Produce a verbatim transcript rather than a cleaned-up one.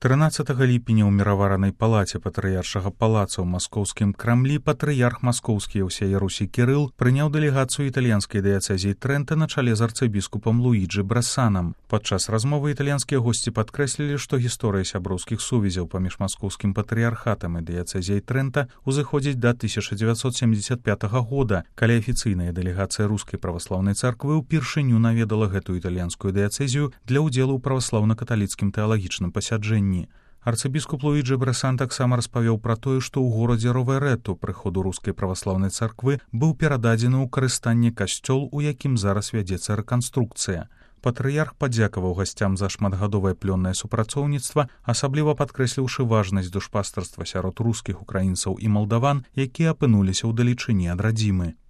трынаццатага ліпеня ў міраваранай палаце патрыяршага палаца ў маскоўскім крамлі патрыярх маскоўскі і ўсяе Русі Кірыл прыняў дэлегацыю італьянскай дыяцэзіі Трэнта на чале з арцыбіскупам Луіджы Брэсанам. Падчас размовы італьянскія госці падкрэслілі, што гісторыя сяброўскіх сувязяў паміж маскоўскім патрыярхатам і дыяцэзіяй Трэнта узыходзіць да тысяча дзевяцьсот семдзесят пятага года, калі афіцыйная дэлегацыя рускай праваслаўнай царквы ўпершыню наведала гэтую італьянскую дыяцэзію для ўдзелу ў праваслаўна-каталіцкім тэалагічным пасяджэнні. Арцыбіскуп Луіджы Брэсан таксама распавёў пра тое, што ў горадзе Роверэту прыходу рускай праваслаўнай царквы быў перададзены ў карыстанне касцёл, у якім зараз вядзецца рэканструкцыя. Патрыярх падзякаваў гасцям за шматгадовае плённае супрацоўніцтва, асабліва падкрэсліўшы важнасць душпастарства сярод рускіх, украінцаў і малдаван, якія апынуліся ў далечыні ад радзімы.